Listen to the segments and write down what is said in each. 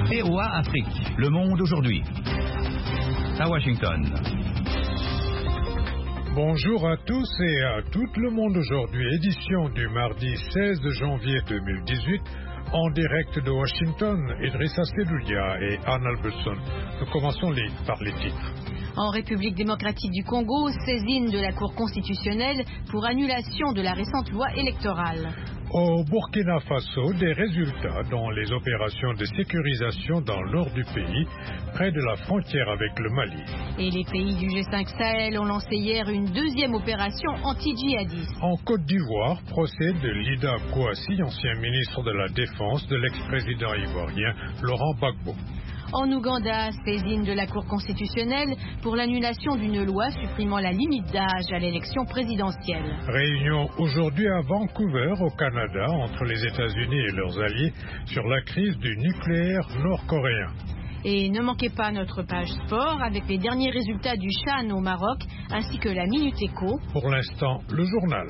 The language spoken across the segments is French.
VOA Afrique, le monde aujourd'hui. À Washington. Bonjour à tous et à tout le monde aujourd'hui, édition du mardi 16 janvier 2018, en direct de Washington, Idrissa Seloulia et Anne Albelson. Nous commençons par les titres. En République démocratique du Congo, saisine de la Cour constitutionnelle pour annulation de la récente loi électorale. Au Burkina Faso, des résultats dans les opérations de sécurisation dans le nord du pays, près de la frontière avec le Mali. Et les pays du G5 Sahel ont lancé hier une deuxième opération anti-djihadiste. En Côte d'Ivoire, procès de Lida Kouassi, ancien ministre de la Défense de l'ex-président ivoirien Laurent Gbagbo. En Ouganda, saisine de la Cour constitutionnelle pour l'annulation d'une loi supprimant la limite d'âge à l'élection présidentielle. Réunion aujourd'hui à Vancouver, au Canada, entre les États-Unis et leurs alliés sur la crise du nucléaire nord-coréen. Et ne manquez pas notre page sport avec les derniers résultats du CHAN au Maroc ainsi que la Minute Éco. Pour l'instant, le journal.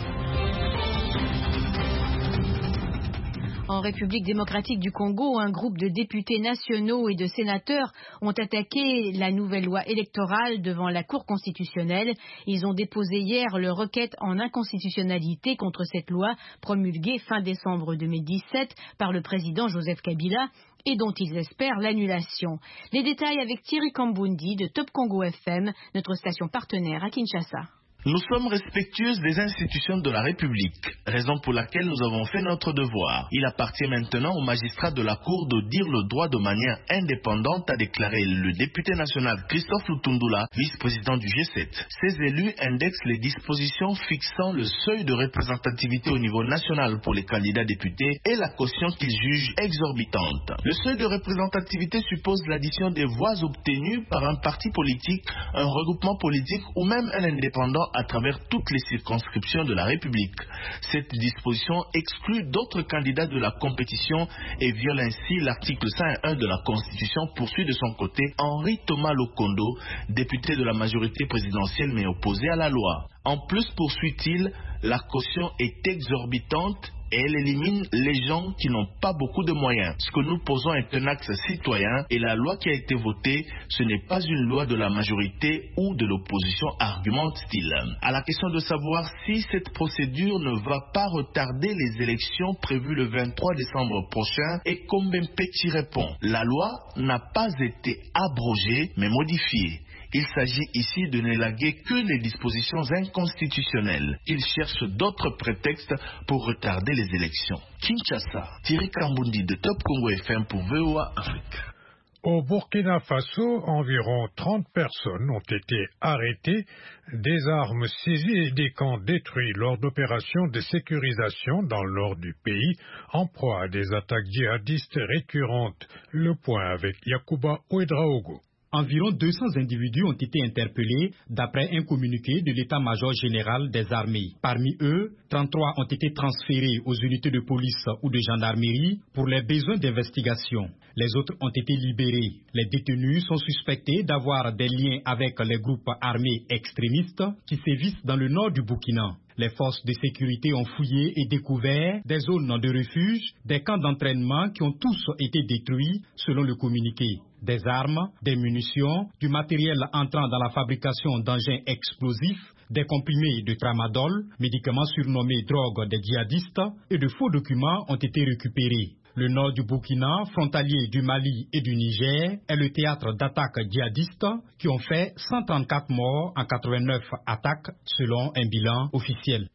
En République démocratique du Congo, un groupe de députés nationaux et de sénateurs ont attaqué la nouvelle loi électorale devant la Cour constitutionnelle. Ils ont déposé hier leur requête en inconstitutionnalité contre cette loi promulguée fin décembre 2017 par le président Joseph Kabila et dont ils espèrent l'annulation. Les détails avec Thierry Kambundi de Top Congo FM, notre station partenaire à Kinshasa. Nous sommes respectueux des institutions de la République, raison pour laquelle nous avons fait notre devoir. Il appartient maintenant aux magistrats de la Cour de dire le droit de manière indépendante, a déclaré le député national Christophe Lutundula, vice-président du G7. Ces élus indexent les dispositions fixant le seuil de représentativité au niveau national pour les candidats députés et la caution qu'ils jugent exorbitante. Le seuil de représentativité suppose l'addition des voix obtenues par un parti politique, un regroupement politique ou même un indépendant à travers toutes les circonscriptions de la République. Cette disposition exclut d'autres candidats de la compétition et viole ainsi l'article 101 de la Constitution, poursuit de son côté Henri Thomas Lokondo, député de la majorité présidentielle mais opposé à la loi. En plus, poursuit-il, la caution est exorbitante et elle élimine les gens qui n'ont pas beaucoup de moyens. Ce que nous posons est un axe citoyen et la loi qui a été votée, ce n'est pas une loi de la majorité ou de l'opposition, argumente-t-il. À la question de savoir si cette procédure ne va pas retarder les élections prévues le 23 décembre prochain, et Kombempeti répond: la loi n'a pas été abrogée mais modifiée. Il s'agit ici de n'élaguer que les dispositions inconstitutionnelles. Il cherche d'autres prétextes pour retarder les élections. Kinshasa, Thierry Kambundi de Top Congo FM pour VOA Afrique. Au Burkina Faso, environ 30 personnes ont été arrêtées, des armes saisies et des camps détruits lors d'opérations de sécurisation dans le nord du pays, en proie à des attaques djihadistes récurrentes. Le point avec Yacouba Ouedraogo. Environ 200 individus ont été interpellés d'après un communiqué de l'état-major général des armées. Parmi eux, 33 ont été transférés aux unités de police ou de gendarmerie pour les besoins d'investigation. Les autres ont été libérés. Les détenus sont suspectés d'avoir des liens avec les groupes armés extrémistes qui sévissent dans le nord du Burkina. Les forces de sécurité ont fouillé et découvert des zones de refuge, des camps d'entraînement qui ont tous été détruits selon le communiqué. Des armes, des munitions, du matériel entrant dans la fabrication d'engins explosifs, des comprimés de tramadol, médicaments surnommés drogue des djihadistes, et de faux documents ont été récupérés. Le nord du Burkina, frontalier du Mali et du Niger, est le théâtre d'attaques djihadistes qui ont fait 134 morts en 89 attaques selon un bilan officiel.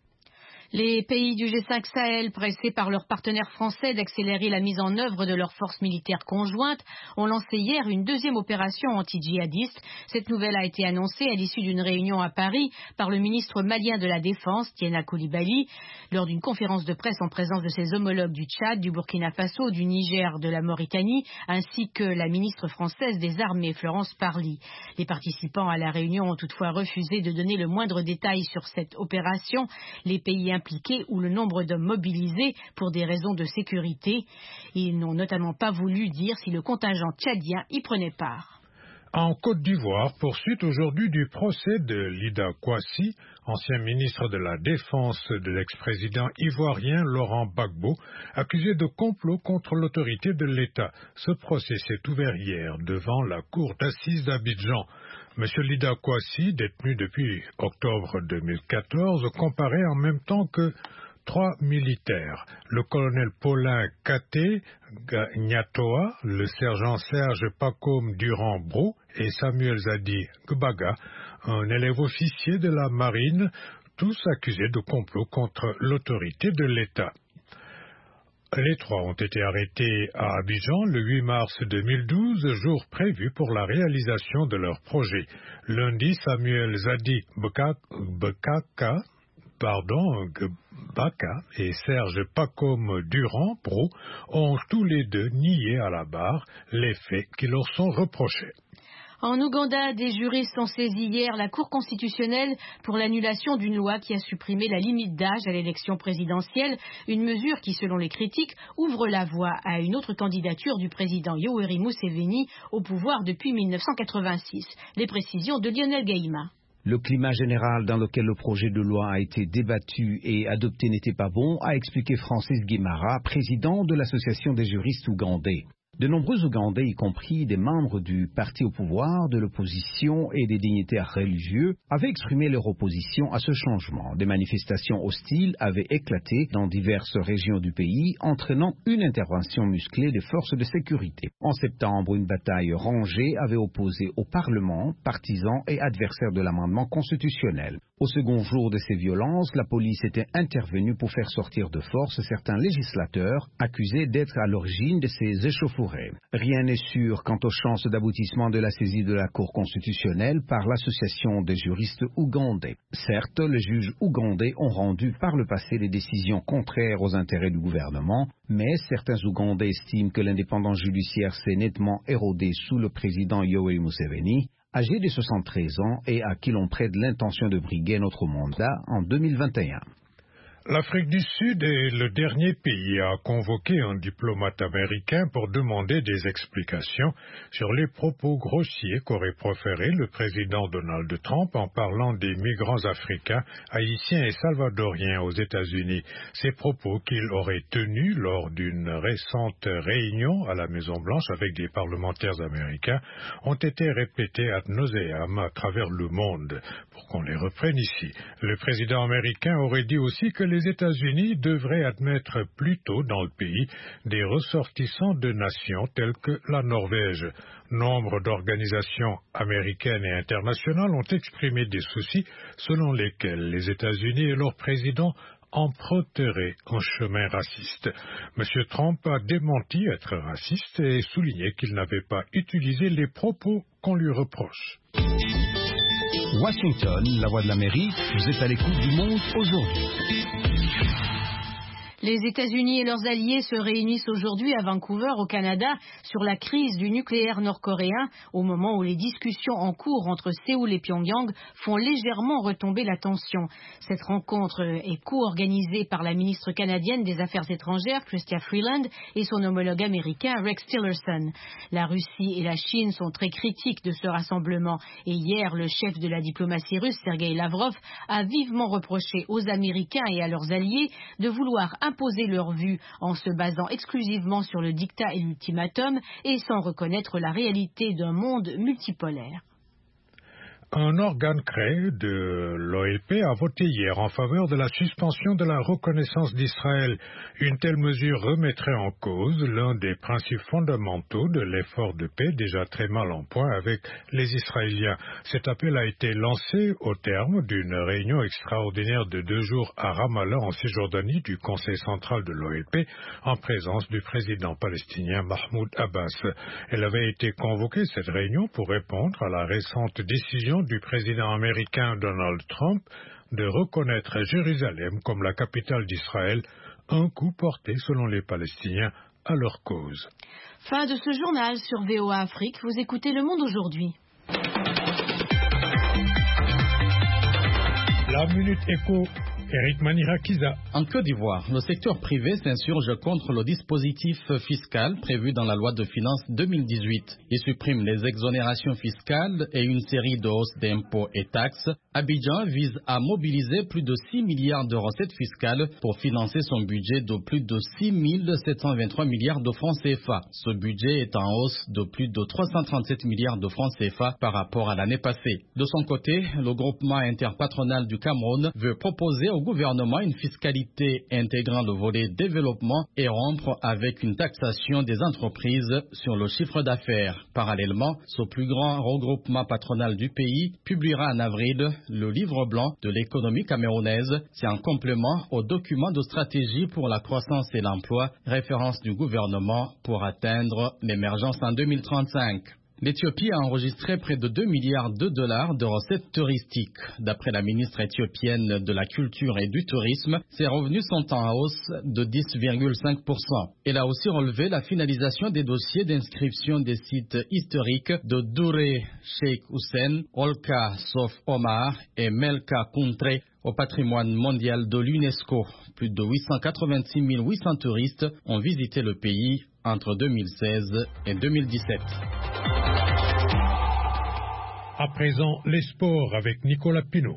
Les pays du G5 Sahel, pressés par leurs partenaires français d'accélérer la mise en œuvre de leurs forces militaires conjointes, ont lancé hier une deuxième opération anti-djihadiste. Cette nouvelle a été annoncée à l'issue d'une réunion à Paris par le ministre malien de la Défense, Tiena Coulibaly, lors d'une conférence de presse en présence de ses homologues du Tchad, du Burkina Faso, du Niger, de la Mauritanie, ainsi que la ministre française des Armées, Florence Parly. Les participants à la réunion ont toutefois refusé de donner le moindre détail sur cette opération. Les pays impliqués ou le nombre d'hommes mobilisés pour des raisons de sécurité. Ils n'ont notamment pas voulu dire si le contingent tchadien y prenait part. En Côte d'Ivoire, poursuite aujourd'hui du procès de Lida Kouassi, ancien ministre de la Défense de l'ex-président ivoirien Laurent Gbagbo, accusé de complot contre l'autorité de l'État. Ce procès s'est ouvert hier devant la cour d'assises d'Abidjan. M. Lida Kouassi, détenu depuis octobre 2014, comparait en même temps que 3 militaires, le colonel Paulin Katé Nyatoa, le sergent Serge Pacôme Durand-Brou et Samuel Zadi Gbaga, un élève officier de la marine, tous accusés de complot contre l'autorité de l'État. Les 3 ont été arrêtés à Abidjan le 8 mars 2012, jour prévu pour la réalisation de leur projet. Lundi, Samuel Zadi Gbaka et Serge Pacôme Durand-Brou ont tous les deux nié à la barre les faits qui leur sont reprochés. En Ouganda, des juristes ont saisi hier la Cour constitutionnelle pour l'annulation d'une loi qui a supprimé la limite d'âge à l'élection présidentielle, une mesure qui, selon les critiques, ouvre la voie à une autre candidature du président Yoweri Museveni au pouvoir depuis 1986. Les précisions de Lionel Gaïma. Le climat général dans lequel le projet de loi a été débattu et adopté n'était pas bon, a expliqué Francis Guimara, président de l'Association des juristes ougandais. De nombreux Ougandais, y compris des membres du parti au pouvoir, de l'opposition et des dignitaires religieux, avaient exprimé leur opposition à ce changement. Des manifestations hostiles avaient éclaté dans diverses régions du pays, entraînant une intervention musclée des forces de sécurité. En septembre, une bataille rangée avait opposé au Parlement partisans et adversaires de l'amendement constitutionnel. Au second jour de ces violences, la police était intervenue pour faire sortir de force certains législateurs accusés d'être à l'origine de ces échauffourées. Rien n'est sûr quant aux chances d'aboutissement de la saisie de la Cour constitutionnelle par l'Association des juristes ougandais. Certes, les juges ougandais ont rendu par le passé des décisions contraires aux intérêts du gouvernement, mais certains Ougandais estiment que l'indépendance judiciaire s'est nettement érodée sous le président Yoweri Museveni, âgé de 73 ans et à qui l'on prête l'intention de briguer notre mandat en 2021. L'Afrique du Sud est le dernier pays à convoquer un diplomate américain pour demander des explications sur les propos grossiers qu'aurait proférés le président Donald Trump en parlant des migrants africains, haïtiens et salvadoriens aux États-Unis. Ces propos qu'il aurait tenus lors d'une récente réunion à la Maison-Blanche avec des parlementaires américains ont été répétés ad nauseam à travers le monde. Pour qu'on les reprenne ici, le président américain aurait dit aussi que les États-Unis devraient admettre plus tôt dans le pays des ressortissants de nations telles que la Norvège. Nombre d'organisations américaines et internationales ont exprimé des soucis selon lesquels les États-Unis et leur président emprunteraient un chemin raciste. M. Trump a démenti être raciste et souligné qu'il n'avait pas utilisé les propos qu'on lui reproche. Washington, la voix de l'Amérique, vous êtes à l'écoute du monde aujourd'hui. Les États-Unis et leurs alliés se réunissent aujourd'hui à Vancouver, au Canada, sur la crise du nucléaire nord-coréen, au moment où les discussions en cours entre Séoul et Pyongyang font légèrement retomber la tension. Cette rencontre est co-organisée par la ministre canadienne des Affaires étrangères, Chrystia Freeland, et son homologue américain, Rex Tillerson. La Russie et la Chine sont très critiques de ce rassemblement, et hier, le chef de la diplomatie russe, Sergei Lavrov, a vivement reproché aux Américains et à leurs alliés de vouloir imposer leur vue en se basant exclusivement sur le diktat et l'ultimatum et sans reconnaître la réalité d'un monde multipolaire. Un organe créé de l'OLP a voté hier en faveur de la suspension de la reconnaissance d'Israël. Une telle mesure remettrait en cause l'un des principes fondamentaux de l'effort de paix déjà très mal en point avec les Israéliens. Cet appel a été lancé au terme d'une réunion extraordinaire de 2 jours à Ramallah en Cisjordanie du Conseil central de l'OLP en présence du président palestinien Mahmoud Abbas. Elle avait été convoquée, cette réunion, pour répondre à la récente décision du président américain Donald Trump de reconnaître Jérusalem comme la capitale d'Israël, un coup porté, selon les Palestiniens, à leur cause. Fin de ce journal sur VOA Afrique. Vous écoutez Le Monde aujourd'hui. La Minute Éco Eric Manirakiza. En Côte d'Ivoire, le secteur privé s'insurge contre le dispositif fiscal prévu dans la loi de finances 2018. Il supprime les exonérations fiscales et une série de hausses d'impôts et taxes. Abidjan vise à mobiliser plus de 6 milliards de recettes fiscales pour financer son budget de plus de 6 723 milliards de francs CFA. Ce budget est en hausse de plus de 337 milliards de francs CFA par rapport à l'année passée. De son côté, le groupement interpatronal du Cameroun veut proposer au gouvernement une fiscalité intégrant le volet développement et rompre avec une taxation des entreprises sur le chiffre d'affaires. Parallèlement, ce plus grand regroupement patronal du pays publiera en avril le livre blanc de l'économie camerounaise. C'est un complément au document de stratégie pour la croissance et l'emploi, référence du gouvernement pour atteindre l'émergence en 2035. L'Éthiopie a enregistré près de 2 milliards de dollars de recettes touristiques. D'après la ministre éthiopienne de la Culture et du Tourisme, ses revenus sont en hausse de 10,5%. Elle a aussi relevé la finalisation des dossiers d'inscription des sites historiques de Douré Sheikh Hussein, Olka Sof Omar et Melka Kuntre au patrimoine mondial de l'UNESCO. Plus de 886 800 touristes ont visité le pays entre 2016 et 2017. À présent, les sports avec Nicolas Pinault.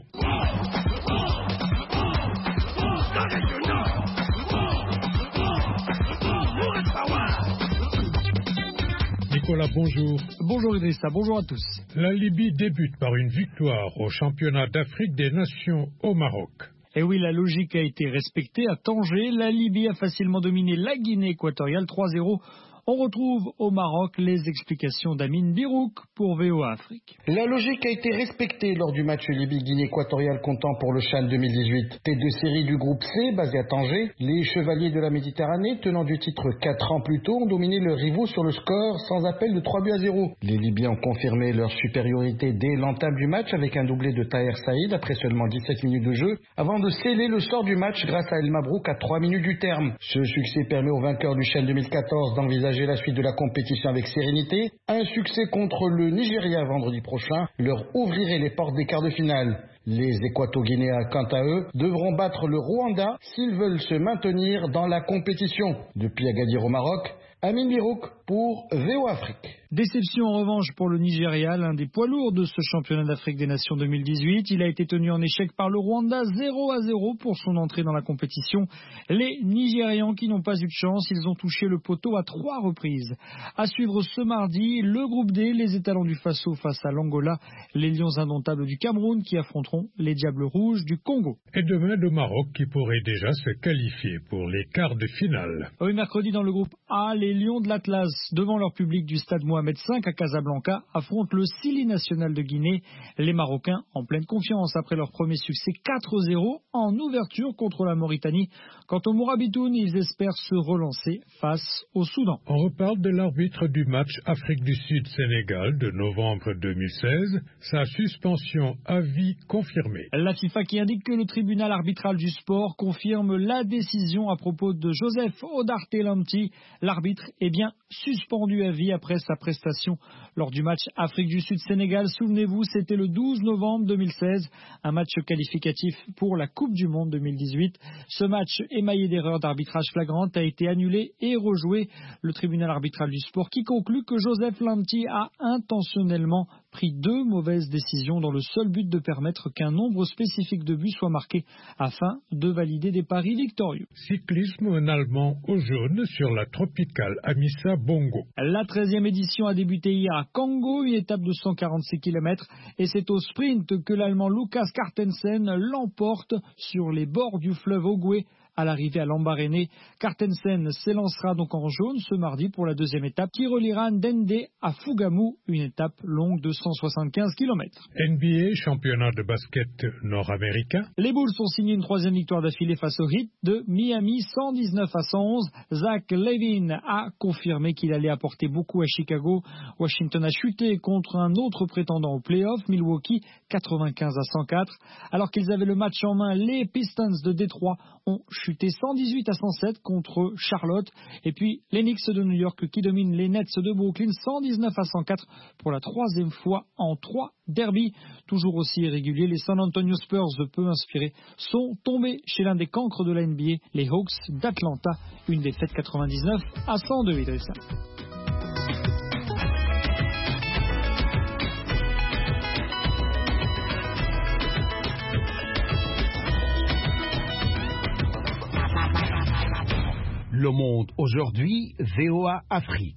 Nicolas, bonjour. Bonjour Idrissa, bonjour à tous. La Libye débute par une victoire au championnat d'Afrique des Nations au Maroc. Et oui, la logique a été respectée à Tanger. La Libye a facilement dominé la Guinée équatoriale 3-0. On retrouve au Maroc les explications d'Amine Birouk pour VOA Afrique. La logique a été respectée lors du match Libye-Guinée équatoriale comptant pour le CHAN 2018. Tête de série du groupe C, basé à Tanger, les Chevaliers de la Méditerranée, tenant du titre 4 ans plus tôt, ont dominé leurs rivaux sur le score sans appel de 3-0. Les Libyens ont confirmé leur supériorité dès l'entame du match avec un doublé de Taher Saïd après seulement 17 minutes de jeu, avant de sceller le sort du match grâce à El Mabrouk à 3 minutes du terme. Ce succès permet aux vainqueurs du CHAN 2014 d'envisager la suite de la compétition avec sérénité. Un succès contre le Nigeria vendredi prochain leur ouvrirait les portes des quarts de finale. Les Équato-Guinéens, quant à eux, devront battre le Rwanda s'ils veulent se maintenir dans la compétition. Depuis Agadir au Maroc, Amine Birouk pour VOA Afrique. Déception en revanche pour le Nigeria, l'un des poids lourds de ce championnat d'Afrique des Nations 2018. Il a été tenu en échec par le Rwanda 0-0 pour son entrée dans la compétition. Les Nigérians qui n'ont pas eu de chance, ils ont touché le poteau à 3 reprises. À suivre ce mardi, le groupe D, les étalons du Faso face à l'Angola, les Lions indomptables du Cameroun qui affronteront les Diables Rouges du Congo. Et demain, le Maroc qui pourrait déjà se qualifier pour les quarts de finale. Oui, mercredi dans le groupe A, les Lions de l'Atlas, devant leur public du stade Mohamed V à Casablanca, affrontent le Sili national de Guinée. Les Marocains en pleine confiance après leur premier succès 4-0 en ouverture contre la Mauritanie. Quant aux Mourabitoun, ils espèrent se relancer face au Soudan. On reparle de l'arbitre du match Afrique du Sud-Sénégal de novembre 2016. Sa suspension à vie confirmée. La FIFA qui indique que le tribunal arbitral du sport confirme la décision à propos de Joseph Odarté-Lamptey. L'arbitre est bien suspendu à vie après sa prestation lors du match Afrique du Sud-Sénégal. Souvenez-vous, c'était le 12 novembre 2016, un match qualificatif pour la Coupe du Monde 2018. Ce match émaillé d'erreurs d'arbitrage flagrantes a été annulé et rejoué. Le tribunal arbitral du sport qui conclut que Joseph Lamptey a intentionnellement pris 2 mauvaises décisions dans le seul but de permettre qu'un nombre spécifique de buts soit marqué afin de valider des paris victorieux. Cyclisme, un Allemand au jaune sur la tropicale Amissa Bongo. La 13e édition a débuté hier à Kango, une étape de 146 km, et c'est au sprint que l'Allemand Lukas Cartensen l'emporte sur les bords du fleuve Ogwe. À l'arrivée à Lambaréné, Cartensen s'élancera donc en jaune ce mardi pour la 2e étape qui reliera Ndende à Fougamou, une étape longue de 175 km. NBA, championnat de basket nord-américain. Les Bulls ont signé une 3e victoire d'affilée face au Heat de Miami, 119-111. Zach Lavine a confirmé qu'il allait apporter beaucoup à Chicago. Washington a chuté contre un autre prétendant au play-off, Milwaukee, 95-104. Alors qu'ils avaient le match en main, les Pistons de Détroit ont chuté 118-107 contre Charlotte. Et puis les Knicks de New York qui dominent les Nets de Brooklyn 119-104 pour la troisième fois en 3 derbies. Toujours aussi irréguliers, les San Antonio Spurs, peu inspirés, sont tombés chez l'un des cancres de la NBA, les Hawks d'Atlanta. Une défaite 99-102, Idrissa. Le Monde aujourd'hui, VOA Afrique.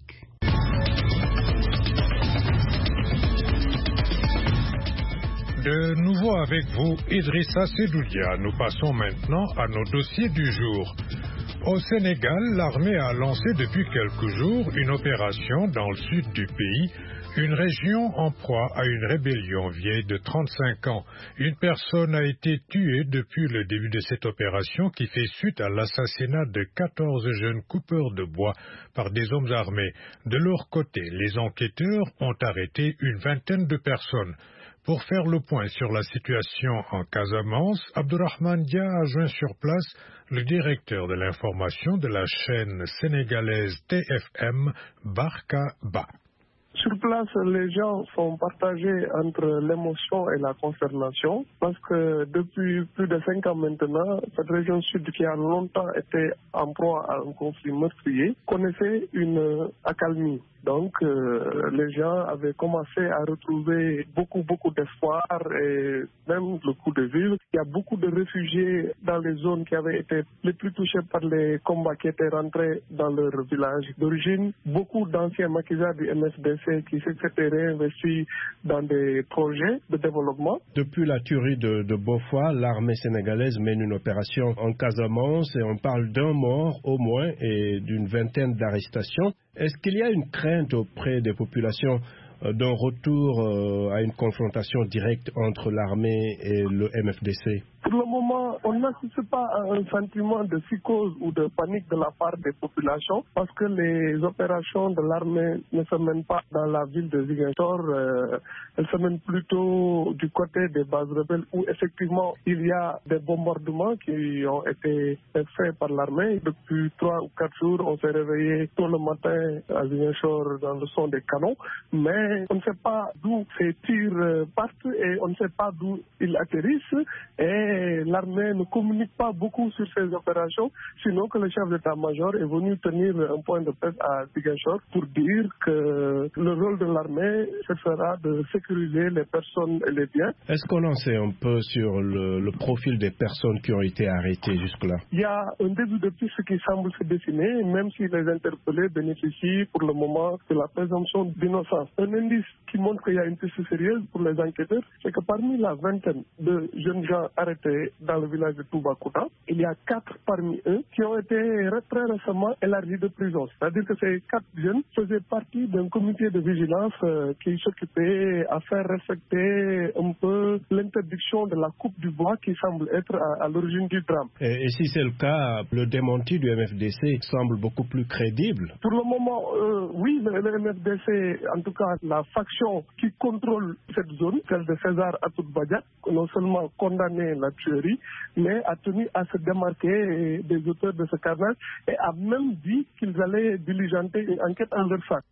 De nouveau avec vous, Idrissa Sedoudia. Nous passons maintenant à nos dossiers du jour. Au Sénégal, l'armée a lancé depuis quelques jours une opération dans le sud du pays, une région en proie à une rébellion vieille de 35 ans. Une personne a été tuée depuis le début de cette opération qui fait suite à l'assassinat de 14 jeunes coupeurs de bois par des hommes armés. De leur côté, les enquêteurs ont arrêté une vingtaine de personnes. Pour faire le point sur la situation en Casamance, Abdourahmane Dia a joint sur place le directeur de l'information de la chaîne sénégalaise TFM, Barka Ba. Sur place, les gens sont partagés entre l'émotion et la consternation parce que depuis plus de 5 ans maintenant, cette région sud qui a longtemps été en proie à un conflit meurtrier connaissait une accalmie. Donc, les gens avaient commencé à retrouver beaucoup d'espoir et même le coup de vivre. Il y a beaucoup de réfugiés dans les zones qui avaient été les plus touchées par les combats qui étaient rentrés dans leur village d'origine. Beaucoup d'anciens maquisards du MFDC qui s'étaient réinvestis dans des projets de développement. Depuis la tuerie de Beaufoy, l'armée sénégalaise mène une opération en Casamance et on parle d'un mort au moins et d'une vingtaine d'arrestations. Est-ce qu'il y a une crainte auprès des populations d'un retour à une confrontation directe entre l'armée et le MFDC? Pour le moment, on n'assiste pas à un sentiment de psychose ou de panique de la part des populations parce que les opérations de l'armée ne se mènent pas dans la ville de Ziguinchor, elles se mènent plutôt du côté des bases rebelles où effectivement il y a des bombardements qui ont été faits par l'armée. Depuis 3 ou 4 jours, on s'est réveillé tôt le matin à Ziguinchor dans le son des canons, mais on ne sait pas d'où ces tirs partent et on ne sait pas d'où ils atterrissent. Et l'armée ne communique pas beaucoup sur ces opérations, sinon que le chef d'état-major est venu tenir un point de presse à Ziguinchor pour dire que le rôle de l'armée, ce sera de sécuriser les personnes et les biens. Est-ce qu'on en sait un peu sur le profil des personnes qui ont été arrêtées jusque-là? Il y a un début de piste qui semble se dessiner, même si les interpellés bénéficient pour le moment de la présomption d'innocence. Un indice qui montre qu'il y a une piste sérieuse pour les enquêteurs, c'est que parmi la vingtaine de jeunes gens arrêtés dans le village de Toubacouta, il y a 4 parmi eux qui ont été très récemment élargis de prison. C'est-à-dire que ces 4 jeunes faisaient partie d'un comité de vigilance qui s'occupait à faire respecter un peu l'interdiction de la coupe du bois qui semble être à l'origine du drame. Et si c'est le cas, le démenti du MFDC semble beaucoup plus crédible. Pour le moment, oui, le MFDC, en tout cas la faction qui contrôle cette zone, celle de César Atoute Badiak, non seulement condamné la tuerie, mais a tenu à se démarquer des auteurs de ce carnage et a même dit qu'ils allaient diligenter une enquête en leur face.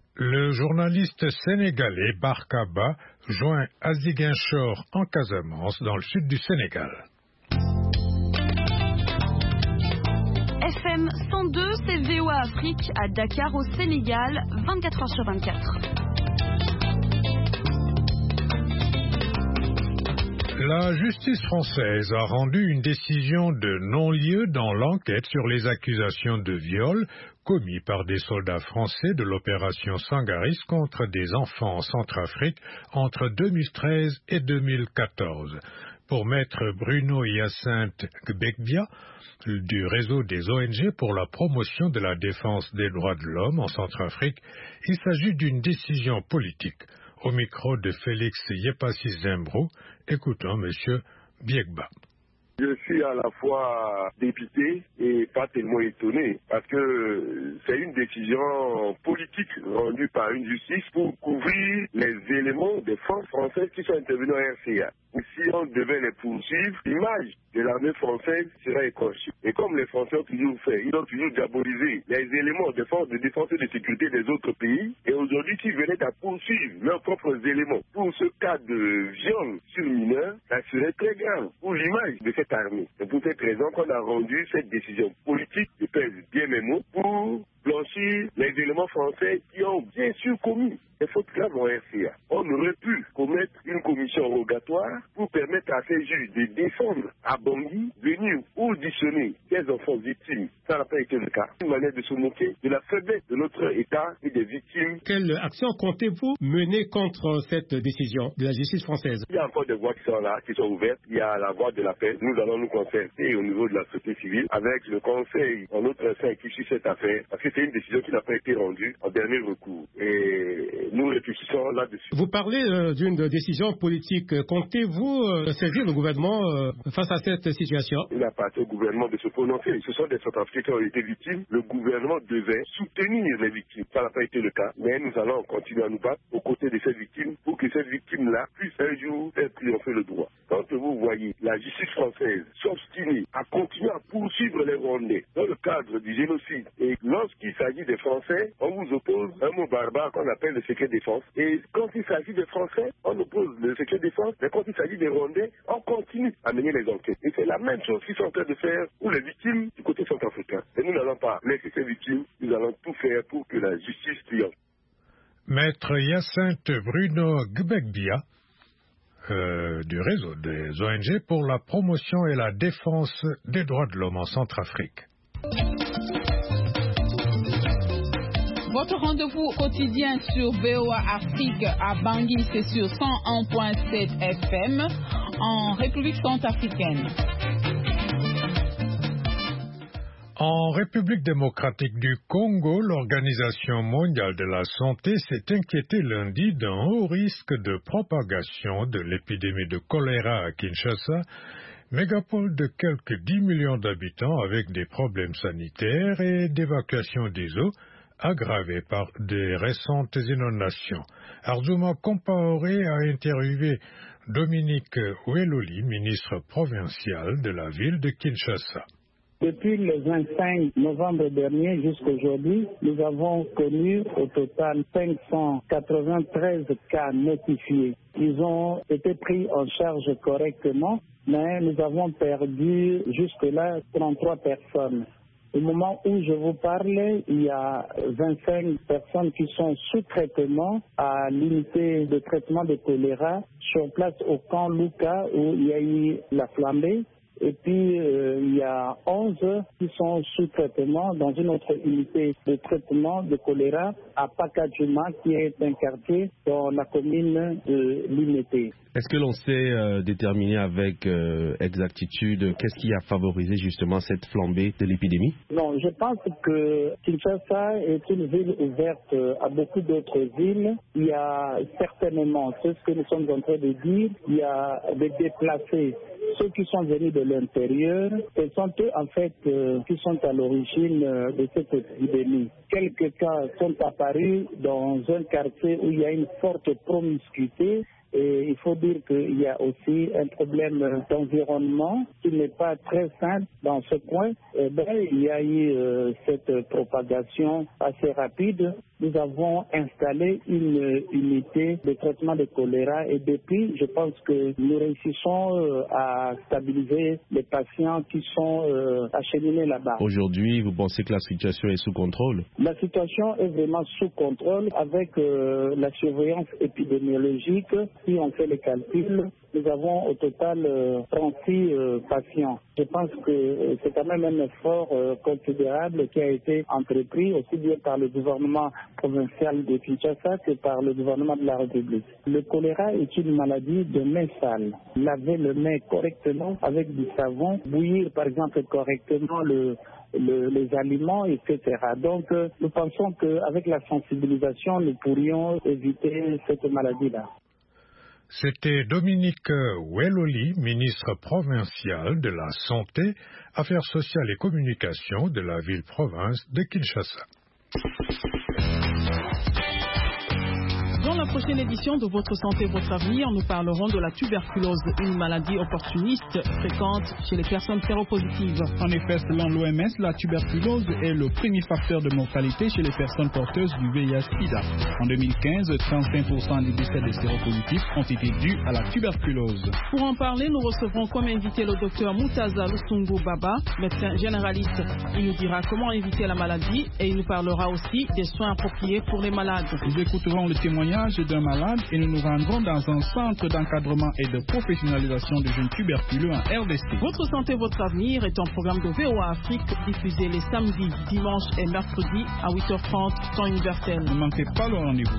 Le journaliste sénégalais Barka Ba joint à Ziguinchor en Casamance, dans le sud du Sénégal. FM 102, c'est VOA Afrique à Dakar au Sénégal, 24 heures sur 24. La justice française a rendu une décision de non-lieu dans l'enquête sur les accusations de viol commis par des soldats français de l'opération Sangaris contre des enfants en Centrafrique entre 2013 et 2014. Pour maître Bruno Hyacinthe Gbekbia, du réseau des ONG pour la promotion de la défense des droits de l'homme en Centrafrique, il s'agit d'une décision politique. Au micro de Félix Yepassi Zembro, écoutons M. Biegba. Je suis à la fois dépité et pas tellement étonné parce que c'est une décision politique rendue par une justice pour couvrir les éléments des forces françaises qui sont intervenues en RCA. Si on devait les poursuivre, l'image de l'armée française serait écorchée. Et comme les Français ont toujours fait, ils ont toujours diabolisé les éléments des forces de défense et de sécurité des autres pays. Et aujourd'hui, s'ils venaient à poursuivre leurs propres éléments pour ce cas de viol sur mineurs, ça serait très grave pour l'image de cette armée. C'est pour cette raison qu'on a rendu cette décision politique, je pèse bien mes mots, pour blanchir les éléments français qui ont bien sûr commis des fautes graves en RCA. On aurait pu commettre une commission rogatoire pour permettre à ces juges de défendre à Bangui, venir auditionner ces enfants victimes. Ça n'a pas été le cas. Une manière de se moquer de la faiblesse de notre État et des victimes. Quelle action comptez-vous mener contre cette décision de la justice française? Il y a encore des voies qui sont là, qui sont ouvertes. Il y a la voie de la paix. Nous allons nous concerter au niveau de la société civile avec le conseil en notre sein qui suit cette affaire, parce que c'est une décision qui n'a pas été rendue en dernier recours. Et nous réfléchissons là-dessus. Vous parlez d'une décision politique. Comptez-vous saisir le gouvernement face à cette situation? Il appartient au gouvernement de se prononcer. Ce sont des Centrafricains qui ont été victimes. Le gouvernement devait soutenir les victimes. Ça n'a pas été le cas. Mais nous allons continuer à nous battre aux côtés de ces victimes pour que ces victimes-là puissent un jour faire triompher le droit. Quand vous voyez la justice française s'obstiner à continuer à poursuivre les Rwandais dans le cadre du génocide, et lorsqu'il s'agit des Français, on vous oppose un mot barbare qu'on appelle le secret défense. Et quand il s'agit des Français, on oppose le secret défense. Mais quand il s'agit des Rwandais, on continue à mener les enquêtes. Et c'est la même chose qu'ils sont en train de faire pour les victimes du côté centrafricain. Et nous n'allons pas laisser ces victimes. Nous allons tout faire pour que la justice triomphe. Maître Hyacinthe Bruno Gbegbia, du réseau des ONG pour la promotion et la défense des droits de l'homme en Centrafrique. Votre rendez-vous quotidien sur VOA Afrique à Bangui, c'est sur 101.7 FM en République centrafricaine. En République démocratique du Congo, l'Organisation mondiale de la santé s'est inquiétée lundi d'un haut risque de propagation de l'épidémie de choléra à Kinshasa, mégapole de quelques 10 millions d'habitants avec des problèmes sanitaires et d'évacuation des eaux aggravés par des récentes inondations. Arzouma Compaoré a interviewé Dominique Oueloli, ministre provincial de la ville de Kinshasa. Depuis le 25 novembre dernier jusqu'à aujourd'hui, nous avons connu au total 593 cas notifiés. Ils ont été pris en charge correctement, mais nous avons perdu jusque-là 33 personnes. Au moment où je vous parle, il y a 25 personnes qui sont sous traitement à l'unité de traitement de choléra sur place au camp Luka où il y a eu la flambée. Et puis, il y a 11 qui sont sous traitement dans une autre unité de traitement de choléra à Pakadjouma, qui est un quartier dans la commune de Limete. Est-ce que l'on sait déterminer avec exactitude qu'est-ce qui a favorisé justement cette flambée de l'épidémie? Non, je pense que Kinshasa est une ville ouverte à beaucoup d'autres villes. Il y a certainement, c'est ce que nous sommes en train de dire, il y a des déplacés. Ceux qui sont venus de l'intérieur, ce sont eux en fait qui sont à l'origine de cette épidémie. Quelques cas sont apparus dans un quartier où il y a une forte promiscuité. Et il faut dire qu'il y a aussi un problème d'environnement qui n'est pas très simple dans ce coin. Et il y a eu cette propagation assez rapide. Nous avons installé une unité de traitement de choléra et depuis, je pense que nous réussissons à stabiliser les patients qui sont acheminés là-bas. Aujourd'hui, vous pensez que la situation est sous contrôle? La situation est vraiment sous contrôle avec la surveillance épidémiologique. Si on fait les calculs, nous avons au total 36 patients. Je pense que c'est quand même un effort considérable qui a été entrepris aussi bien par le gouvernement provincial de Kinshasa que par le gouvernement de la République. Le choléra est une maladie de mains sales. Laver le nez correctement avec du savon, bouillir par exemple correctement les aliments, etc. Donc nous pensons qu'avec la sensibilisation, nous pourrions éviter cette maladie-là. C'était Dominique Welloli, ministre provincial de la Santé, Affaires sociales et communications de la ville-province de Kinshasa. Dans la prochaine édition de Votre Santé, Votre Avenir, nous parlerons de la tuberculose, une maladie opportuniste fréquente chez les personnes séropositives. En effet, selon l'OMS, la tuberculose est le premier facteur de mortalité chez les personnes porteuses du VIH-Sida. En 2015, 35% des décès des séropositifs ont été dus à la tuberculose. Pour en parler, nous recevrons comme invité le docteur Moutaza Lusungu Baba, médecin généraliste. Il nous dira comment éviter la maladie et il nous parlera aussi des soins appropriés pour les malades. Nous écouterons le témoignage d'un malade et nous nous rendrons dans un centre d'encadrement et de professionnalisation de jeunes tuberculeux en RDC. Votre santé, votre avenir est un programme de VOA Afrique diffusé les samedis, dimanches et mercredis à 8h30 temps universel. Ne manquez pas le rendez-vous.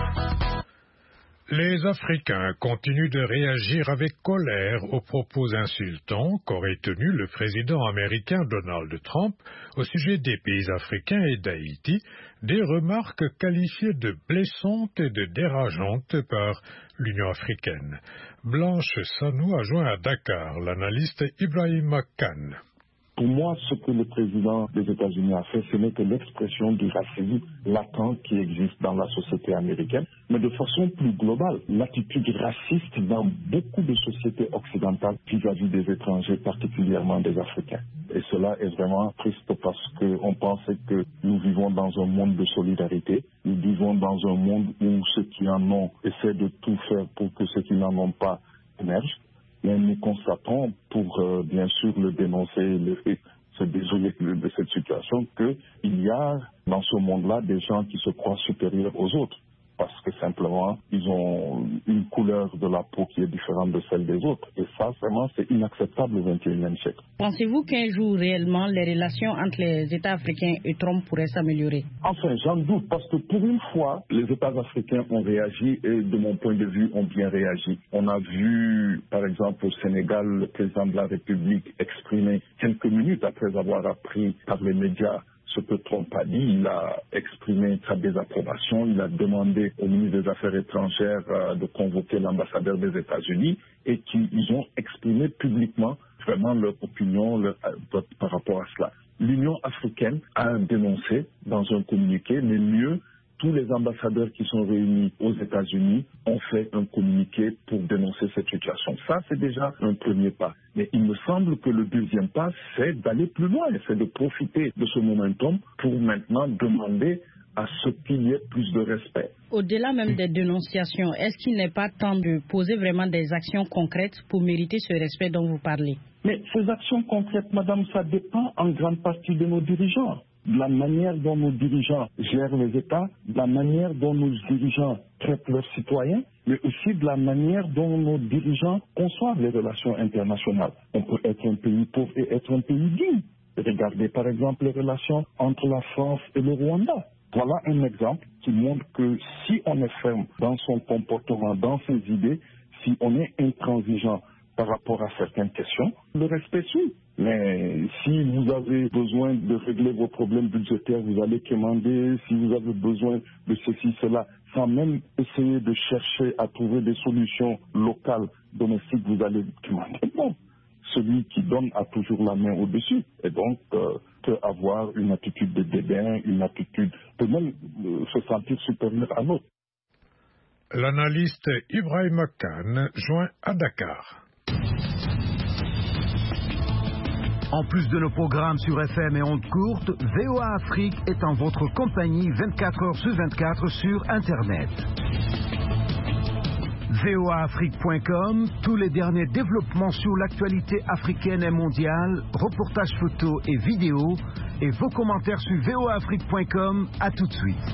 Les Africains continuent de réagir avec colère aux propos insultants qu'aurait tenus le président américain Donald Trump au sujet des pays africains et d'Haïti, des remarques qualifiées de blessantes et de dérangeantes par l'Union africaine. Blanche Sanou a joint à Dakar l'analyste Ibrahima Khan. Pour moi, ce que le président des États-Unis a fait, ce n'est que l'expression du racisme latent qui existe dans la société américaine, mais de façon plus globale, l'attitude raciste dans beaucoup de sociétés occidentales vis-à-vis des étrangers, particulièrement des Africains. Et cela est vraiment triste parce qu'on pensait que nous vivons dans un monde de solidarité, nous vivons dans un monde où ceux qui en ont essaient de tout faire pour que ceux qui n'en ont pas émergent. Mais nous constatons, pour bien sûr le dénoncer, se désoler de cette situation, qu'il y a dans ce monde-là des gens qui se croient supérieurs aux autres. Parce que simplement, ils ont une couleur de la peau qui est différente de celle des autres. Et ça, vraiment, c'est inacceptable au XXIe siècle. Pensez-vous qu'un jour, réellement, les relations entre les États africains et Trump pourraient s'améliorer? Enfin, j'en doute, parce que pour une fois, les États africains ont réagi et, de mon point de vue, ont bien réagi. On a vu, par exemple, au Sénégal, le président de la République exprimer quelques minutes après avoir appris par les médias ce que Trump a dit. Il a exprimé sa désapprobation, il a demandé au ministre des Affaires étrangères de convoquer l'ambassadeur des États-Unis et qu'ils ont exprimé publiquement vraiment leur opinion par rapport à cela. L'Union africaine a dénoncé dans un communiqué, mais mieux, tous les ambassadeurs qui sont réunis aux États-Unis ont fait un communiqué pour dénoncer cette situation. Ça, c'est déjà un premier pas. Mais il me semble que le deuxième pas, c'est d'aller plus loin, c'est de profiter de ce momentum pour maintenant demander à ce qu'il y ait plus de respect. Au-delà même des dénonciations, est-ce qu'il n'est pas temps de poser vraiment des actions concrètes pour mériter ce respect dont vous parlez? Mais ces actions concrètes, madame, ça dépend en grande partie de nos dirigeants. De la manière dont nos dirigeants gèrent les États, de la manière dont nos dirigeants traitent leurs citoyens, mais aussi de la manière dont nos dirigeants conçoivent les relations internationales. On peut être un pays pauvre et être un pays digne. Regardez par exemple les relations entre la France et le Rwanda. Voilà un exemple qui montre que si on est ferme dans son comportement, dans ses idées, si on est intransigeant par rapport à certaines questions, le respect suit. Mais si vous avez besoin de régler vos problèmes budgétaires, vous allez quémander. Si vous avez besoin de ceci, cela, sans même essayer de chercher à trouver des solutions locales, domestiques, vous allez quémander. Non. Celui qui donne a toujours la main au-dessus. Et donc, peut avoir une attitude de dédain, une attitude, peut même se sentir supérieur à l'autre. L'analyste Ibrahima Khan joint à Dakar. En plus de nos programmes sur FM et ondes courtes, VOA Afrique est en votre compagnie 24 heures sur 24 sur Internet. voaafrique.com, tous les derniers développements sur l'actualité africaine et mondiale, reportages photos et vidéos, et vos commentaires sur voaafrique.com. À tout de suite.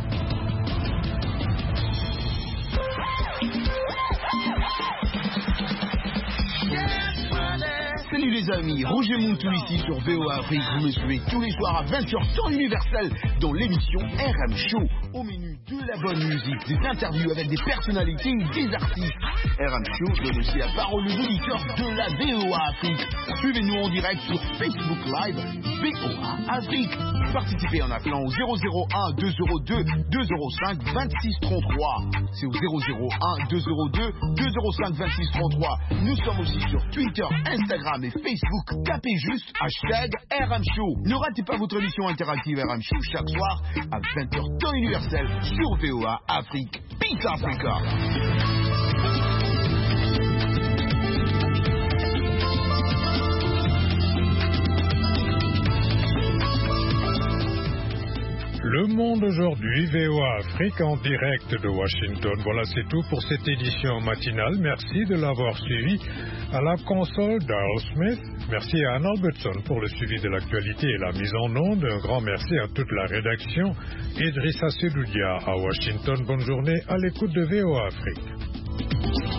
Salut les amis, Roger Moutou ici sur VOA Afrique. Vous me suivez tous les soirs à 20h temps universel dans l'émission RM Show. Au menu de la la bonne musique, des interviews avec des personnalités ou des artistes. RM Show donne aussi la parole aux auditeurs de la VOA Afrique. Suivez-nous en direct sur Facebook Live VOA Afrique. Participez en appelant au 001 202 205 26 33. C'est au 001 202 205 26 33. Nous sommes aussi sur Twitter, Instagram et Facebook. Tapez juste #RM Show. Ne ratez pas votre émission interactive RM Show chaque soir à 20h temps universel sur VOA Afrique. Peace Africa. Le Monde aujourd'hui, VOA Afrique en direct de Washington. Voilà, c'est tout pour cette édition matinale. Merci de l'avoir suivi. À la console, Darrell Smith. Merci à Anne Albertson pour le suivi de l'actualité et la mise en onde. Un grand merci à toute la rédaction. Idrissa Sedoudia à Washington. Bonne journée à l'écoute de VOA Afrique.